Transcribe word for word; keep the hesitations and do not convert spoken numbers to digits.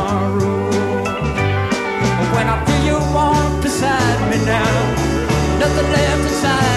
tomorrow. When I feel you walk beside me now, nothing left inside